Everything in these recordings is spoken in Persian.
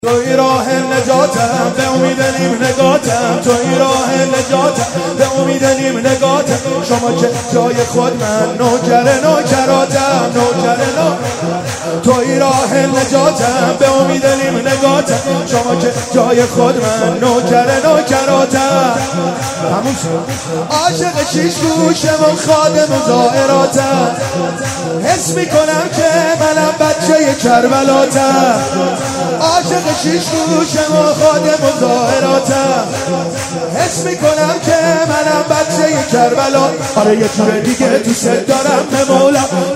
توی راه نجاتم به امید نیم نگاتم، توی راه نجاتم به امید نیم نگاتم. شما که جای خود من نوکراتم توی راه نجاتم به امید نیم نگاتم. شما که جای خود من نوکراتم. همون عاشق شیش گوشم و خادم و زائراتم. حس میکنم که منم بچه کربلاتم. عاشق شیش گوشم و خادم و ظاهراتم. حس میکنم که منم بچه کربلا. آره یه جور دیگه دوست دارم به مولا،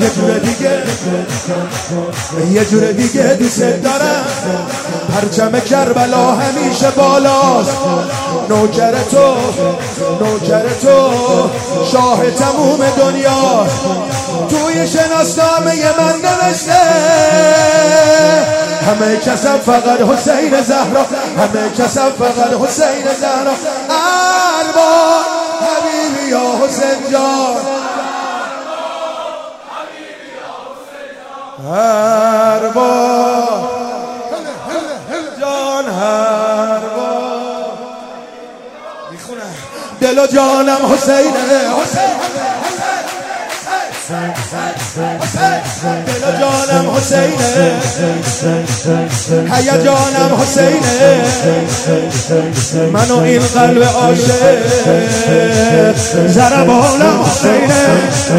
یه جور دیگه دوست دارم. پرچم کربلا همیشه بالاست. نوکر تو شاه تموم دنیا. توی شناسنامه من نوشته همه کسم فقط حسین زهرا، همه کسم فقط حسین زهرا. ارباب حبیبی یا حسین جان، ارباب جان، ارباب میخونم دل و جانم حسینه، دل و جانم حسینه، هیجانم حسینه. من و این قلب عاشق ضربانم حسینه،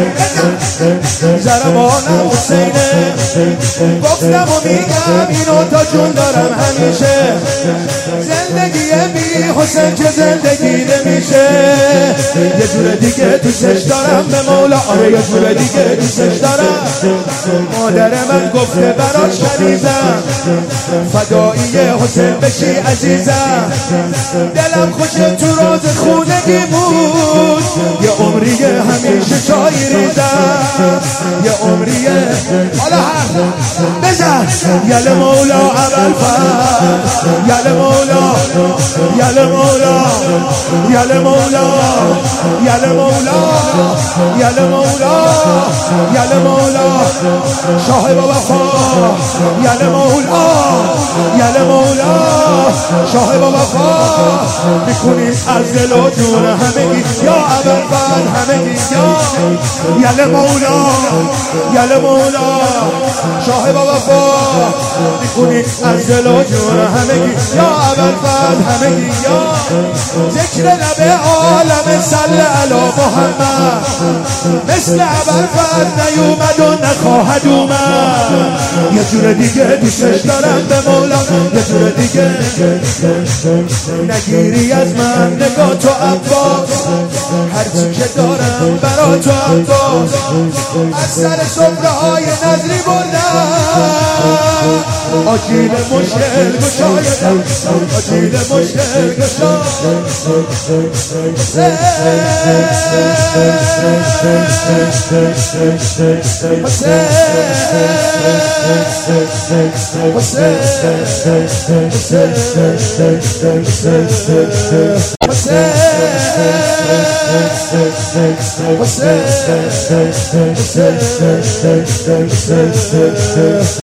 ضربانم حسینه. گفتم و میگم اینو تا جون دارم همیشه. زندگی بی حسین که زندگی نمیشه. یه جور دیگه دوستش دارم به مولا، آره یه جور دیگه دوستش دارم. مادر من گفته براش شریزم، فدایی حسین بشی عزیزم. دلم خوشه تو روز خونگی بود، یه عمریه همیشه چای ریزم، یه عمریه. حالا بزن یل مولا اول فرد، یل مولا، یل مولا، یل مولا، یل مولا، یل مولا، یل مولا. شاه بابا خان یل مولا، یل مولا. شاه بابا خان میکنی از دل و جون همگی یا اول فرد همگی یا یل مولا، یل مولا. شاه بابا خان میکنی از دل و جون همگی یا اول فرد همگی یا. ذکر لب عالم صلی علی محمد، مثل اول فرد نیومد و نخواهد اومد. یه جور دیگه دوستش دارم به مولا، یه جور دیگه. نگیری از من نگاه تو عباس، هرچی که دارم برا تو عباس. از سر صفره های نظری بردم، آجیل مشکل گشایدم، آجیل مشکل گشایدم.